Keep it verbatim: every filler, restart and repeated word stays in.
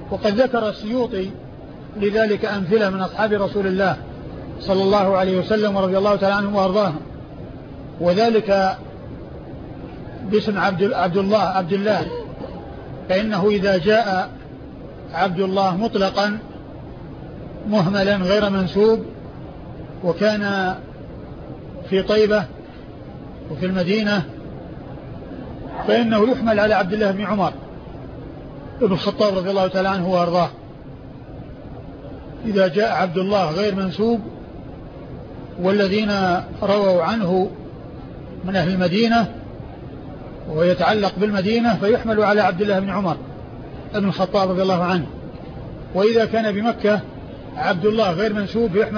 وقد ذكر السيوطي لذلك أمثلة من أصحاب رسول الله صلى الله عليه وسلم ورضي الله تعالى عنهم وأرضاهم، وذلك باسم عبد, عبد الله عبد الله فإنه إذا جاء عبد الله مطلقا مهملا غير منسوب وكان في طيبة وفي المدينة فإنه يحمل على عبد الله بن عمر ابن الخطاب رضي الله تعالى عنه وأرضاه. إذا جاء عبد الله غير منسوب والذين رووا عنه من أهل المدينة ويتعلق بالمدينة فيحمل على عبد الله بن عمر ابن الخطاب رضي الله عنه. وإذا كان بمكة عبد الله غير منسوب يحمل